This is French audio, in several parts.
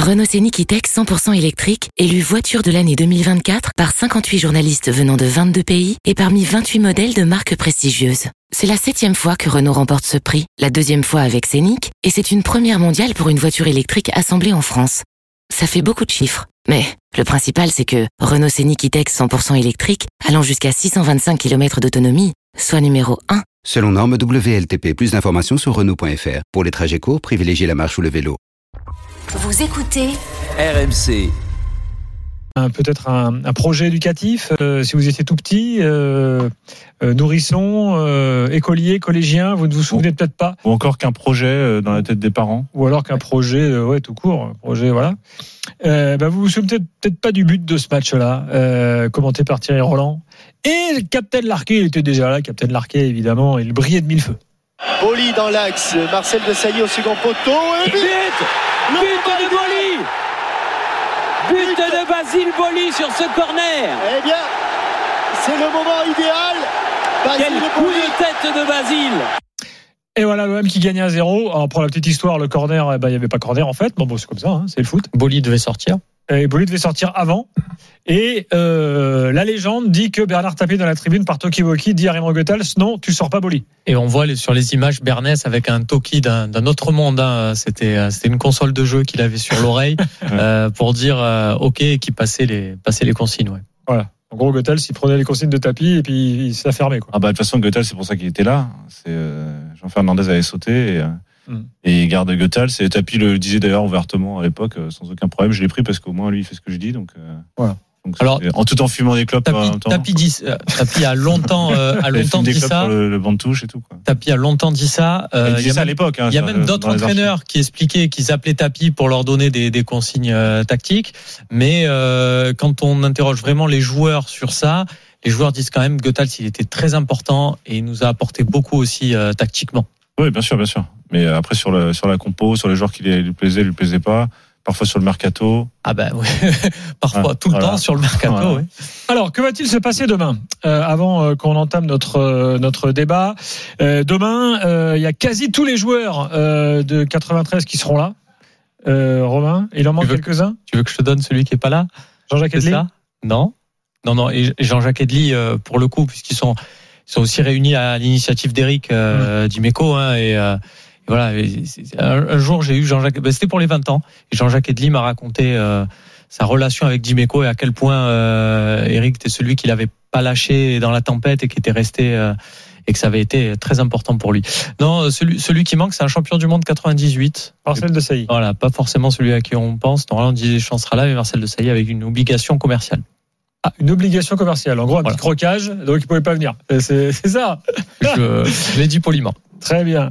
Renault Scénic E-Tech 100% électrique, élu voiture de l'année 2024 par 58 journalistes venant de 22 pays et parmi 28 modèles de marques prestigieuses. C'est la 7e fois que Renault remporte ce prix, la 2e fois avec Scénic, et c'est une première mondiale pour une voiture électrique assemblée en France. Ça fait beaucoup de chiffres, mais le principal c'est que Renault Scénic E-Tech 100% électrique, allant jusqu'à 625 km d'autonomie, soit numéro 1. Selon norme WLTP, plus d'informations sur Renault.fr. Pour les trajets courts, privilégiez la marche ou le vélo. Vous écoutez RMC. Peut-être un projet éducatif, si vous étiez tout petit, nourrisson, écolier, collégien, vous ne vous souvenez peut-être pas. Ou encore qu'un projet dans la tête des parents. Ou alors qu'un projet, tout court, projet, voilà. Vous vous souvenez peut-être pas du but de ce match-là, commenté par Thierry Roland. Et le capitaine Larquet, il était déjà là, capitaine Larquet évidemment, il brillait de mille feux. Boli dans l'axe, Marcel Desailly au second poteau, et but de Boli. But de Basile Boli sur ce corner. Eh bien, c'est le moment idéal. Quel coup de tête de Basile. Et voilà l'OM qui gagnait 1-0. Alors pour la petite histoire, le corner, il n'y avait pas corner en fait. Bon, c'est comme ça, c'est le foot. Boli devait sortir. Et Boli devait sortir avant. Et la légende dit que Bernard Tapie dans la tribune par Toki Woki dit à Raymond Goethals, non, tu sors pas Boli. Et on voit sur les images Bernès avec un Toki d'un autre monde. C'était une console de jeu qu'il avait sur l'oreille pour dire OK, qui passait les consignes. Ouais. Voilà. En gros, Goethals, il prenait les consignes de Tapie et puis il s'est fermé. Quoi. De toute façon, Goethals, c'est pour ça qu'il était là. Jean Fernandez avait sauté et il garde Goethals. Et Tapie le disait d'ailleurs ouvertement à l'époque, sans aucun problème. Je l'ai pris parce qu'au moins lui, il fait ce que je dis. Donc, voilà. Alors, tout en fumant des clopes en même temps. Tapie a longtemps dit ça. Sur le banc de touche et tout. Quoi. Tapie a longtemps dit ça. Il disait ça à l'époque. Il y a même d'autres entraîneurs qui expliquaient qu'ils appelaient Tapie pour leur donner des consignes tactiques. Mais quand on interroge vraiment les joueurs sur ça, les joueurs disent quand même que Goethals, il était très important et il nous a apporté beaucoup aussi tactiquement. Oui, bien sûr. Mais après sur la compo, sur les joueurs qui lui plaisaient pas. Parfois sur le mercato. Oui. Parfois, tout le temps sur le mercato. Voilà. Oui. Alors, que va-t-il se passer demain avant qu'on entame notre débat. Demain, il y a quasi tous les joueurs de 93 qui seront là. Romain, il en manque quelques-uns. Tu veux que je te donne celui qui est pas là? Jean-Jacques Edli? Non. Et Jean-Jacques Edli, pour le coup, puisqu'ils sont aussi réunis à l'initiative d'Éric Dimeco, voilà, un jour j'ai eu Jean-Jacques, c'était pour les 20 ans, et Jean-Jacques Edli m'a raconté sa relation avec Dimeco et à quel point Eric était celui qui l'avait pas lâché dans la tempête et qui était resté et que ça avait été très important pour lui. Non, celui qui manque, c'est un champion du monde 98. Marcel Desailly. Voilà, pas forcément celui à qui on pense. Normalement, Didier Deschamps sera là, mais Marcel Desailly avec une obligation commerciale. Une obligation commerciale. En gros, petit crocage, donc il pouvait pas venir. C'est ça. Je l'ai dit poliment. Très bien.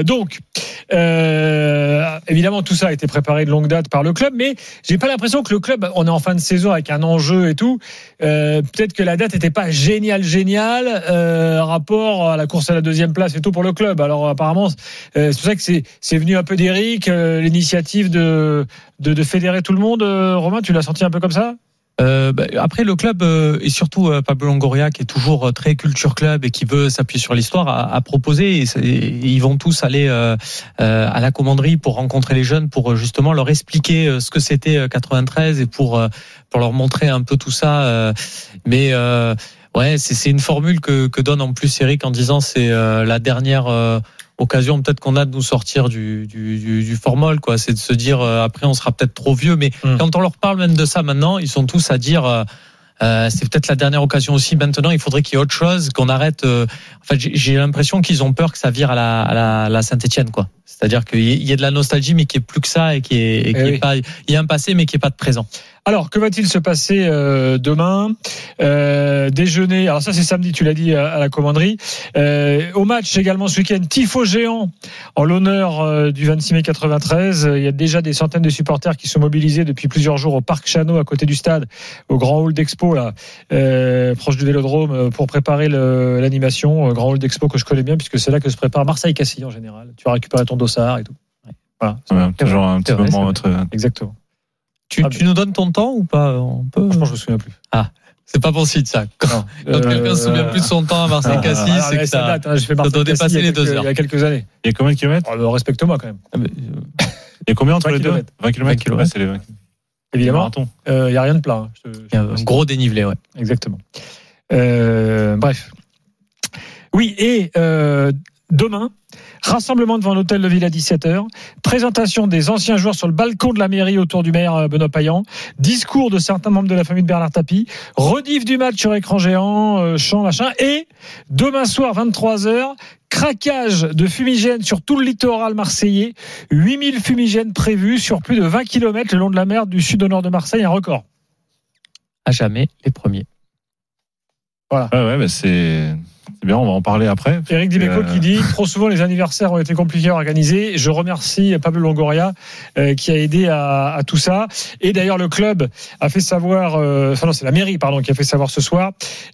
Évidemment, tout ça a été préparé de longue date par le club, mais j'ai pas l'impression que le club, on est en fin de saison avec un enjeu et tout. Peut-être que la date n'était pas géniale, rapport à la course à la 2e place et tout pour le club. Alors apparemment, c'est pour ça que c'est venu un peu d'Éric, l'initiative de fédérer tout le monde. Romain, tu l'as senti un peu comme ça? Après le club et surtout Pablo Longoria qui est toujours très culture club et qui veut s'appuyer sur l'histoire a proposé et ils vont tous aller à la commanderie pour rencontrer les jeunes pour justement leur expliquer ce que c'était 93 et pour leur montrer un peu tout ça c'est une formule que donne en plus Eric en disant c'est la dernière occasion peut-être qu'on a de nous sortir du formol, quoi. C'est de se dire après on sera peut-être trop vieux, mais quand on leur parle même de ça maintenant, ils sont tous à dire c'est peut-être la dernière occasion aussi. Maintenant, il faudrait qu'il y ait autre chose, qu'on arrête. En fait, j'ai l'impression qu'ils ont peur que ça vire à la Saint-Étienne, quoi. C'est-à-dire qu'il y ait de la nostalgie, mais qu'il n'y ait plus que ça et qu'il y ait pas. Il y a un passé, mais qu'il n'y ait pas de présent. Alors, que va-t-il se passer demain? Déjeuner. Alors ça, c'est samedi. Tu l'as dit à la commanderie. Au match également ce week-end, tifo géant en l'honneur du 26 mai 93. Il y a déjà des centaines de supporters qui sont mobilisés depuis plusieurs jours au Parc Chano, à côté du stade, au grand hall d'expo là, proche du Vélodrome, pour préparer l'animation. Grand hall d'expo que je connais bien puisque c'est là que se prépare Marseille-Cassis en général. Tu vas récupérer ton dossard et tout. Voilà. Toujours un petit moment entre. Exactement. Tu nous donnes ton temps ou pas? On peut. Franchement, je me souviens plus. C'est pas bon signe ça. Quand quelqu'un se souvient plus de son temps à Marseille-Cassis, c'est que ça date. J'ai fait Marseille-Cassis dépasser les 2 heures. Il y a quelques années. Il y a combien de kilomètres? Respecte-moi quand même. Et combien entre 20 les deux? kilomètres. 20 km. Ouais, c'est les 20 km. Évidemment. Il n'y a rien de plat. Il y a un gros dénivelé, ouais. Exactement. Bref. Oui, et demain, rassemblement devant l'hôtel de ville à 17h, présentation des anciens joueurs sur le balcon de la mairie autour du maire Benoît Payan, discours de certains membres de la famille de Bernard Tapie, rediff du match sur écran géant, chant, machin, et demain soir, 23h, craquage de fumigènes sur tout le littoral marseillais, 8000 fumigènes prévus sur plus de 20 km le long de la mer du sud au nord de Marseille, un record. À jamais les premiers. Voilà. Ouais, bah c'est bien, on va en parler après. Éric Dimeco qui dit trop souvent les anniversaires ont été compliqués à organiser. Je remercie Pablo Longoria qui a aidé à tout ça. Et d'ailleurs le club a fait savoir, c'est la mairie qui a fait savoir ce soir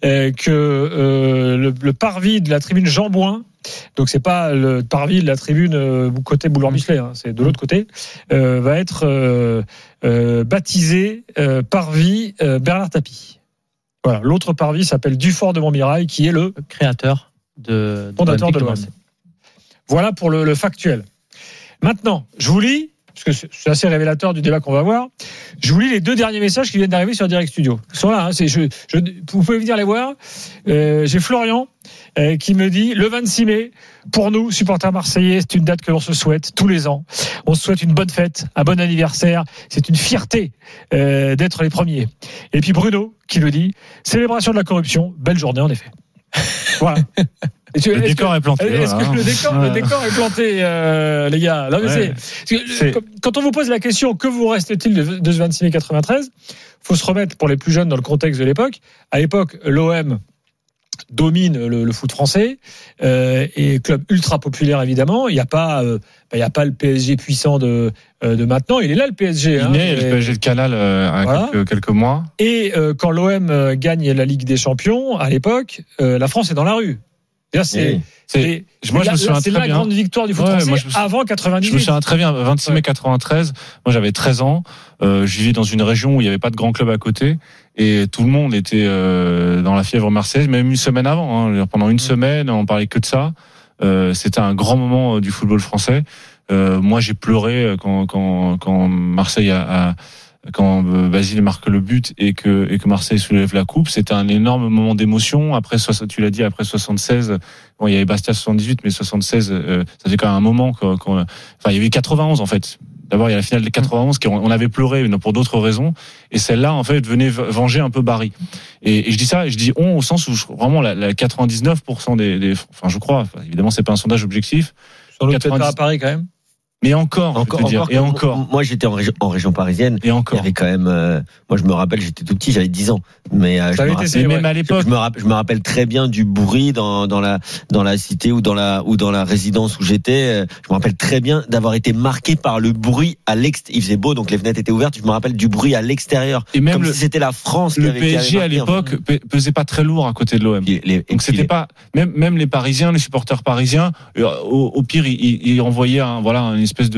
que le parvis de la tribune Jean Bouin, donc c'est pas le parvis de la tribune côté boulevard Michelet, c'est de l'autre côté, va être baptisé parvis Bernard Tapie. Voilà, l'autre parvis s'appelle Dufort de Montmirail, qui est le créateur fondateur de l'OM. Voilà pour le factuel. Maintenant, je vous lis, parce que c'est assez révélateur du débat qu'on va avoir, je vous lis les 2 derniers messages qui viennent d'arriver sur Direct Studio. Ils sont là, vous pouvez venir les voir. J'ai Florian qui me dit le 26 mai, pour nous, supporters marseillais, c'est une date que l'on se souhaite tous les ans. On se souhaite une bonne fête, un bon anniversaire. C'est une fierté d'être les premiers. Et puis Bruno qui le dit, célébration de la corruption, belle journée en effet. Voilà. Le décor est planté. Est-ce que le décor est planté, les gars? Non, mais quand on vous pose la question, que vous reste-t-il de ce 26 mai 93, faut se remettre pour les plus jeunes dans le contexte de l'époque. À l'époque, l'OM domine le foot français et club ultra populaire évidemment. Il n'y a pas le PSG puissant de maintenant. Il est là le PSG. Il est le PSG de Canal quelques mois. Et quand l'OM gagne la Ligue des Champions à l'époque, la France est dans la rue. C'est la grande victoire du foot français avant 98. Je me souviens très bien, 26 mai 93, moi j'avais 13 ans, je vivais dans une région où il n'y avait pas de grand club à côté et tout le monde était dans la fièvre marseillaise, même une semaine avant. Pendant une semaine, on parlait que de ça. C'était un grand moment du football français. Moi j'ai pleuré quand Marseille quand Basile marque le but et que Marseille soulève la coupe, c'était un énorme moment d'émotion. Après, tu l'as dit, après 76, bon, il y avait Bastia 78, mais 76, ça fait quand même un moment il y avait 91 en fait. D'abord, il y a la finale des 91 on avait pleuré pour d'autres raisons, et celle-là en fait venait venger un peu Barry. Et je dis ça, et je dis on au sens où vraiment la 99% des je crois, évidemment c'est pas un sondage objectif. Sur le peut-être pas à Paris quand même. Mais encore. Moi, j'étais en région parisienne. Et encore. Il y avait quand même. Moi, je me rappelle, j'étais tout petit, j'avais 10 ans. Mais même à l'époque. Je me rappelle très bien du bruit dans la cité ou dans la résidence où j'étais. Je me rappelle très bien d'avoir été marqué par le bruit à l'extérieur. Il faisait beau, donc les fenêtres étaient ouvertes. Je me rappelle du bruit à l'extérieur. Et même si c'était la France. Le PSG à l'époque pesait pas très lourd à côté de l'OM. Donc c'était pas même les supporters parisiens. Au pire, ils envoyaient une espèce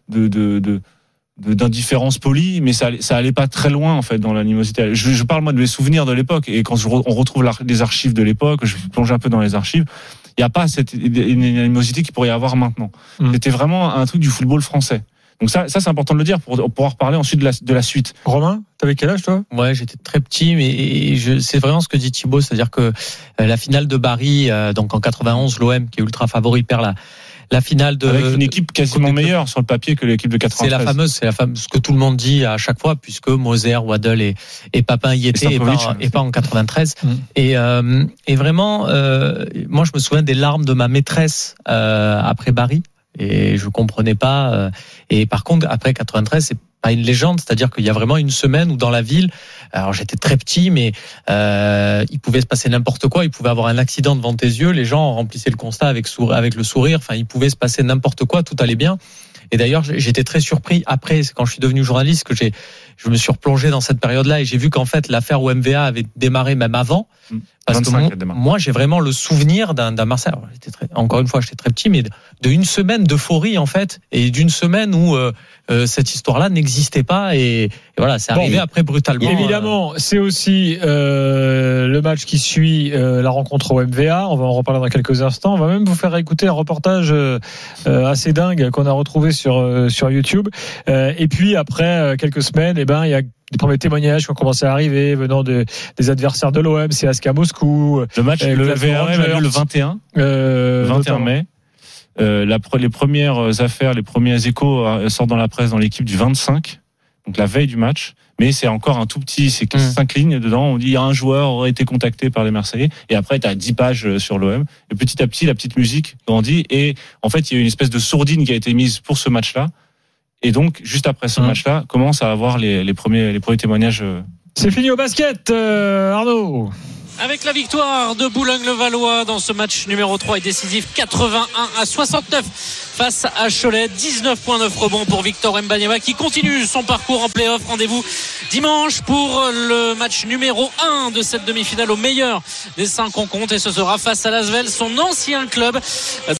d'indifférence polie, mais ça allait pas très loin en fait dans l'animosité. Je parle moi de mes souvenirs de l'époque, et quand on retrouve des archives de l'époque, je plonge un peu dans les archives, il n'y a pas une animosité qu'il pourrait y avoir maintenant. C'était vraiment un truc du football français. Donc ça c'est important de le dire pour pouvoir parler ensuite de la suite. Romain, t'avais quel âge toi? Ouais, j'étais très petit, mais c'est vraiment ce que dit Thibaut, c'est-à-dire que la finale de Barry, donc en 91, l'OM qui est ultra favori perd la finale avec une équipe quasiment meilleure sur le papier que l'équipe de 93. C'est la fameuse, ce que tout le monde dit à chaque fois, puisque Moser, Waddle et Papin y étaient, et pas en 93. Et vraiment, moi je me souviens des larmes de ma maîtresse après Barry, et je comprenais pas. Et par contre, après 93, c'est pas une légende, c'est-à-dire qu'il y a vraiment une semaine où dans la ville, alors j'étais très petit, mais il pouvait se passer n'importe quoi, il pouvait avoir un accident devant tes yeux, les gens remplissaient le constat avec le sourire, enfin il pouvait se passer n'importe quoi, tout allait bien. Et d'ailleurs, j'étais très surpris après, quand je suis devenu journaliste, que je me suis replongé dans cette période-là, et j'ai vu qu'en fait l'affaire OMVA avait démarré même avant. Parce 25, que moi, j'ai vraiment le souvenir d'un Marseille. Alors, encore une fois, j'étais très petit, mais d'une semaine d'euphorie, en fait, et d'une semaine où cette histoire-là n'existait pas. Et voilà, c'est arrivé après brutalement. Évidemment, c'est aussi le match qui suit la rencontre au MVA. On va en reparler dans quelques instants. On va même vous faire écouter un reportage assez dingue qu'on a retrouvé sur YouTube. Et puis, après quelques semaines, il y a des premiers témoignages qui ont commencé à arriver venant des adversaires de l'OM, c'est CSKA Moscou. Le match, le VAR a lieu le 21 mai. Les premières affaires, les premiers échos sortent dans la presse dans l'équipe du 25, donc la veille du match. Mais c'est encore un tout petit, c'est 5 lignes dedans. On dit il y a un joueur aurait été contacté par les Marseillais. Et après, tu as 10 pages sur l'OM. Et petit à petit, la petite musique grandit. Et en fait, il y a une espèce de sourdine qui a été mise pour ce match-là. Et donc, juste après ce match-là, commence à avoir les premiers témoignages. C'est fini au basket, Arnaud. Avec la victoire de Boulogne-le-Valois dans ce match numéro 3 et décisif 81-69 face à Cholet. 19,9 rebonds pour Victor Mbanyama qui continue son parcours en play-off. Rendez-vous dimanche pour le match numéro 1 de cette demi-finale au meilleur des 5 rencontres et ce sera face à l'Asvel, son ancien club.